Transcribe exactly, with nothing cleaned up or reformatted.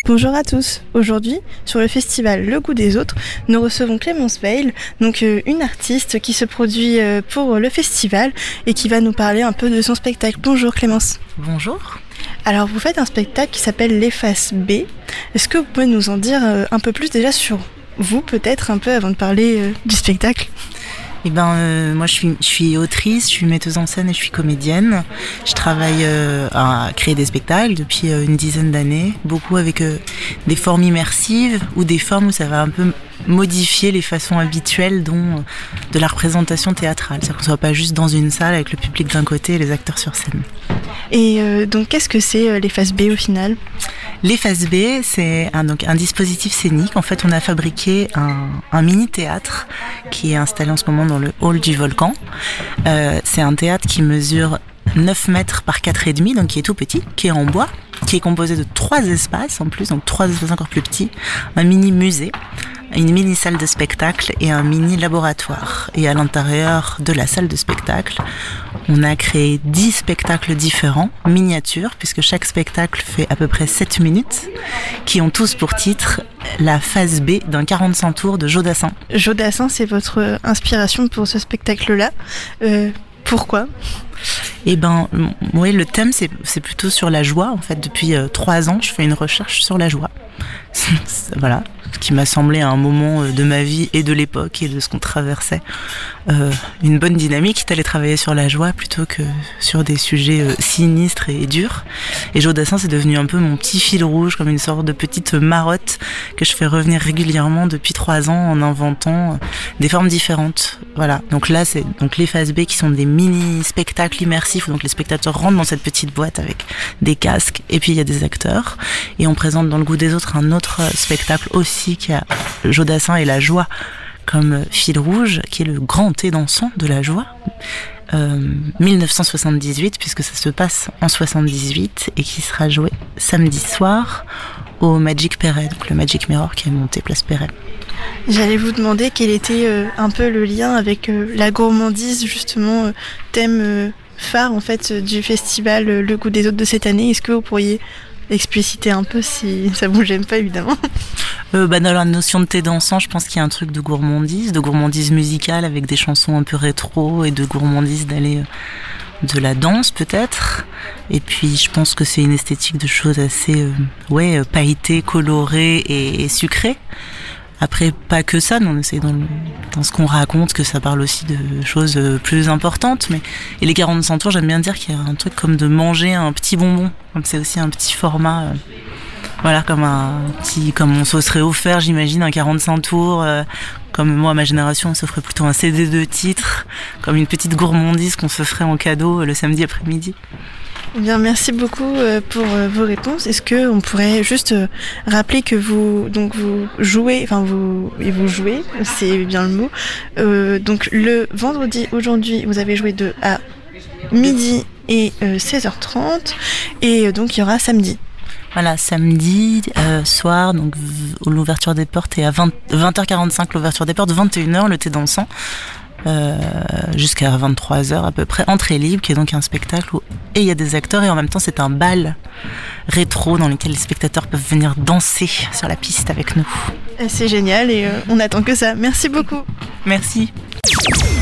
Bonjour à tous. Aujourd'hui, sur le festival Le Goût des Autres, nous recevons Clémence Veil, donc euh, une artiste qui se produit euh, pour le festival et qui va nous parler un peu de son spectacle. Bonjour Clémence. Bonjour. Alors vous faites un spectacle qui s'appelle Les Faces B. Est-ce que vous pouvez nous en dire euh, un peu plus déjà sur vous, peut-être un peu avant de parler euh, du spectacle ? Eh ben, euh, moi, je suis, je suis autrice, je suis metteuse en scène et je suis comédienne. Je travaille euh, à créer des spectacles depuis euh, une dizaine d'années, beaucoup avec euh, des formes immersives ou des formes où ça va un peu modifier les façons habituelles dont, euh, de la représentation théâtrale. C'est-à-dire qu'on ne soit pas juste dans une salle avec le public d'un côté et les acteurs sur scène. Et euh, donc, qu'est-ce que c'est euh, les Faces B au final ? Les Faces B, c'est un, donc, un dispositif scénique. En fait, on a fabriqué un, un mini-théâtre qui est installé en ce moment dans le hall du Volcan. Euh, c'est un théâtre qui mesure neuf mètres par quatre virgule cinq, donc qui est tout petit, qui est en bois, qui est composé de trois espaces en plus, donc trois espaces encore plus petits, un mini-musée, une mini-salle de spectacle et un mini-laboratoire. Et à l'intérieur de la salle de spectacle, on a créé dix spectacles différents, miniatures, puisque chaque spectacle fait à peu près sept minutes, qui ont tous pour titre la phase B d'un quarante-cinq tours de Jodassin. Jodassin, c'est votre inspiration pour ce spectacle-là. Euh, pourquoi ? Eh ben, oui, le thème, c'est, c'est plutôt sur la joie. En fait, depuis euh, trois ans, je fais une recherche sur la joie. Voilà, ce qui m'a semblé à un moment de ma vie et de l'époque et de ce qu'on traversait euh, une bonne dynamique d'aller travailler sur la joie plutôt que sur des sujets euh, sinistres et durs. Et Jodassin, c'est devenu un peu mon petit fil rouge, comme une sorte de petite marotte que je fais revenir régulièrement depuis trois ans en inventant des formes différentes. Voilà, donc là, c'est donc les Faces B qui sont des mini-spectacles immersifs où donc les spectateurs rentrent dans cette petite boîte avec des casques et puis il y a des acteurs. Et on présente dans Le Goût des Autres un autre spectacle aussi qui a Jodassin et la joie comme fil rouge, qui est le grand thé dansant de la joie, euh, dix-neuf cent soixante-dix-huit, puisque ça se passe en soixante-dix-huit et qui sera joué samedi soir au Magic Perret, donc le Magic Mirror qui est monté place Perret. J'allais vous demander quel était euh, un peu le lien avec euh, la gourmandise, justement, euh, thème euh, phare en fait du festival euh, Le Goût des Autres de cette année. Est-ce que vous pourriez expliciter un peu si ça vous gêne pas, évidemment. Euh, bah dans la notion de thé dansant, je pense qu'il y a un truc de gourmandise, de gourmandise musicale avec des chansons un peu rétro et de gourmandise d'aller euh, de la danse peut-être. Et puis je pense que c'est une esthétique de choses assez euh, ouais, pailletées, colorées et, et sucrées. Après, pas que ça, non, c'est dans, le, dans ce qu'on raconte que ça parle aussi de choses plus importantes. Mais, et les quarante-cinq tours, j'aime bien dire qu'il y a un truc comme de manger un petit bonbon. Comme c'est aussi un petit format, euh, voilà, comme un petit, comme on se serait offert, j'imagine, un quarante-cinq tours. Euh, comme moi, à ma génération, on s'offrait plutôt un C D de titres, comme une petite gourmandise qu'on se ferait en cadeau le samedi après-midi. Eh bien, merci beaucoup euh, pour euh, vos réponses. Est-ce que on pourrait juste euh, rappeler que vous donc vous jouez, enfin vous et vous jouez, c'est bien le mot. Euh, donc le vendredi aujourd'hui, vous avez joué de à midi et euh, seize heures trente, et euh, donc il y aura samedi. Voilà, samedi euh, soir, donc v- l'ouverture des portes est à vingt, vingt heures quarante-cinq, l'ouverture des portes, vingt et une heures le thé dansant. Euh, jusqu'à vingt-trois heures à peu près, entrée libre, qui est donc un spectacle où et il y a des acteurs et en même temps c'est un bal rétro dans lequel les spectateurs peuvent venir danser sur la piste avec nous. C'est génial et euh, on attend que ça. Merci beaucoup. Merci.